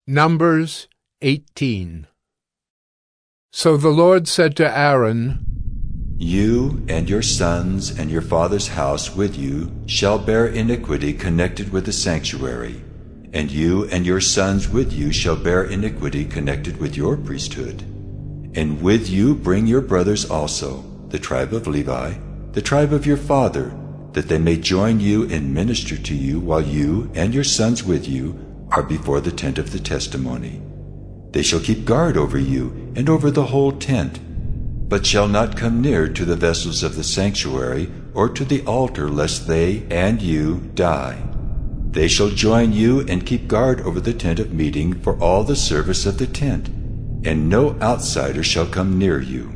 Numbers 18. So the Lord said to Aaron, You and your sons and your father's house with you shall bear iniquity connected with the sanctuary, and you and your sons with you shall bear iniquity connected with your priesthood. And with you bring your brothers also, the tribe of Levi, the tribe of your father, that they may join you and minister to you while you and your sons with you are before the tent of the testimony. They shall keep guard over you and over the whole tent, but shall not come near to the vessels of the sanctuary or to the altar, lest they and you die. They shall join you and keep guard over the tent of meeting for all the service of the tent, and no outsider shall come near you.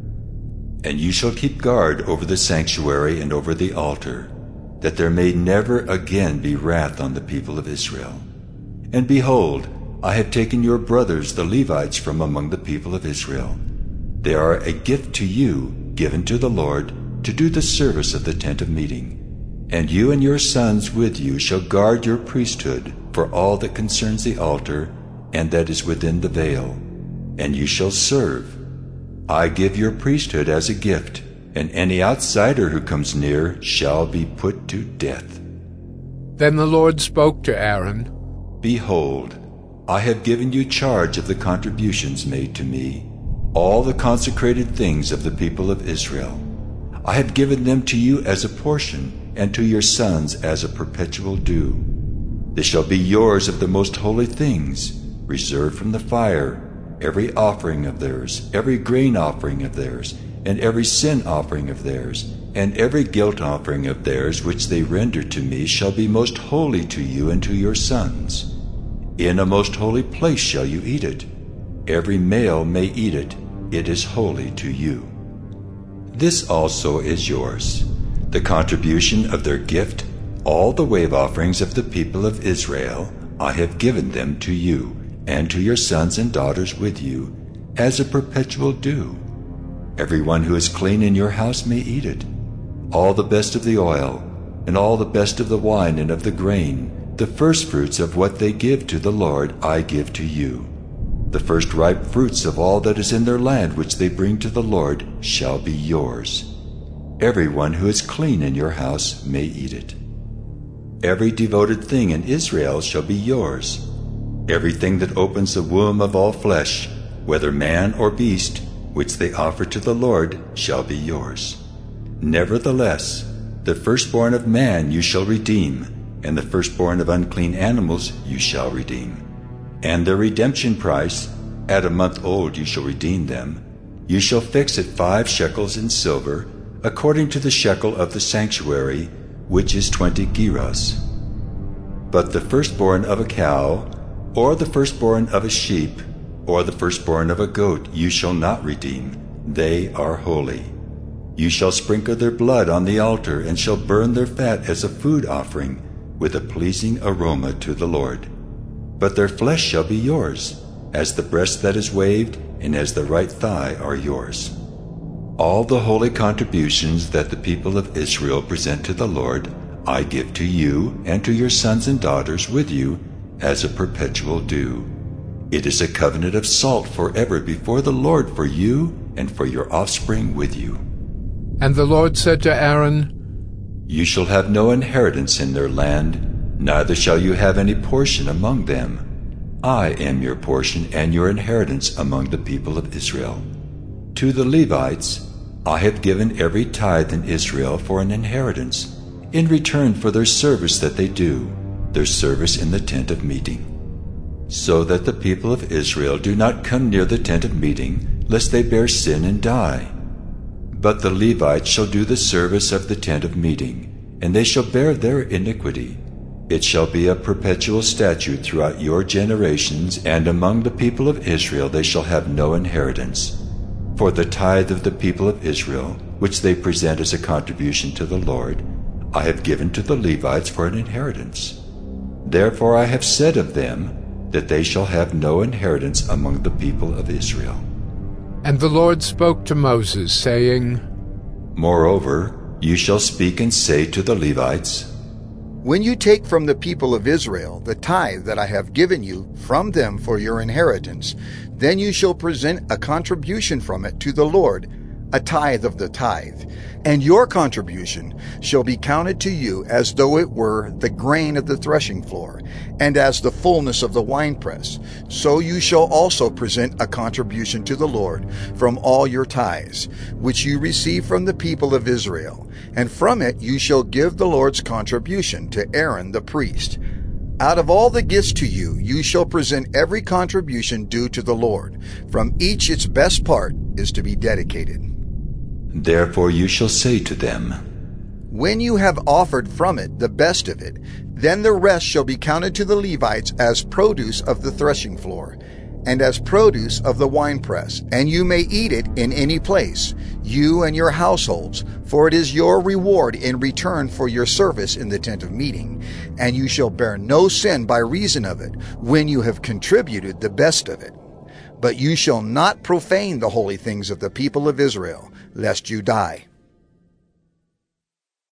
And you shall keep guard over the sanctuary and over the altar, that there may never again be wrath on the people of Israel. And behold, I have taken your brothers the Levites from among the people of Israel. They are a gift to you, given to the Lord, to do the service of the tent of meeting. And you and your sons with you shall guard your priesthood for all that concerns the altar and that is within the veil, and you shall serve. I give your priesthood as a gift, and any outsider who comes near shall be put to death. Then the Lord spoke to Aaron, Behold, I have given you charge of the contributions made to me, all the consecrated things of the people of Israel. I have given them to you as a portion, and to your sons as a perpetual due. They shall be yours of the most holy things, reserved from the fire, every offering of theirs, every grain offering of theirs, and every sin offering of theirs, and every guilt offering of theirs which they render to me shall be most holy to you and to your sons. In a most holy place shall you eat it. Every male may eat it. It is holy to you. This also is yours, the contribution of their gift, all the wave offerings of the people of Israel. I have given them to you, and to your sons and daughters with you, as a perpetual due. Everyone who is clean in your house may eat it. All the best of the oil, and all the best of the wine and of the grain, the firstfruits of what they give to the Lord I give to you. The first ripe fruits of all that is in their land which they bring to the Lord shall be yours. Everyone who is clean in your house may eat it. Every devoted thing in Israel shall be yours. Everything that opens the womb of all flesh, whether man or beast, which they offer to the Lord, shall be yours. Nevertheless, the firstborn of man you shall redeem, and the firstborn of unclean animals you shall redeem. And their redemption price, at a month old you shall redeem them. You shall fix at 5 shekels in silver, according to the shekel of the sanctuary, which is 20 gerahs. But the firstborn of a cow, or the firstborn of a sheep, or the firstborn of a goat you shall not redeem. They are holy. You shall sprinkle their blood on the altar, and shall burn their fat as a food offering, with a pleasing aroma to the Lord. But their flesh shall be yours, as the breast that is waved, and as the right thigh are yours. All the holy contributions that the people of Israel present to the Lord, I give to you and to your sons and daughters with you, as a perpetual due. It is a covenant of salt forever before the Lord for you and for your offspring with you. And the Lord said to Aaron, You shall have no inheritance in their land, neither shall you have any portion among them. I am your portion and your inheritance among the people of Israel. To the Levites I have given every tithe in Israel for an inheritance, in return for their service that they do, their service in the tent of meeting. So that the people of Israel do not come near the tent of meeting, lest they bear sin and die. But the Levites shall do the service of the tent of meeting, and they shall bear their iniquity. It shall be a perpetual statute throughout your generations, and among the people of Israel they shall have no inheritance. For the tithe of the people of Israel, which they present as a contribution to the Lord, I have given to the Levites for an inheritance. Therefore I have said of them, that they shall have no inheritance among the people of Israel. And the Lord spoke to Moses, saying, Moreover, you shall speak and say to the Levites, When you take from the people of Israel the tithe that I have given you from them for your inheritance, then you shall present a contribution from it to the Lord, a tithe of the tithe. And your contribution shall be counted to you as though it were the grain of the threshing floor, and as the fullness of the winepress. So you shall also present a contribution to the Lord from all your tithes, which you receive from the people of Israel. And from it you shall give the Lord's contribution to Aaron the priest. Out of all the gifts to you, you shall present every contribution due to the Lord. From each its best part is to be dedicated. Therefore you shall say to them, When you have offered from it the best of it, then the rest shall be counted to the Levites as produce of the threshing floor, and as produce of the winepress, and you may eat it in any place, you and your households, for it is your reward in return for your service in the tent of meeting. And you shall bear no sin by reason of it, when you have contributed the best of it. But you shall not profane the holy things of the people of Israel, lest you die.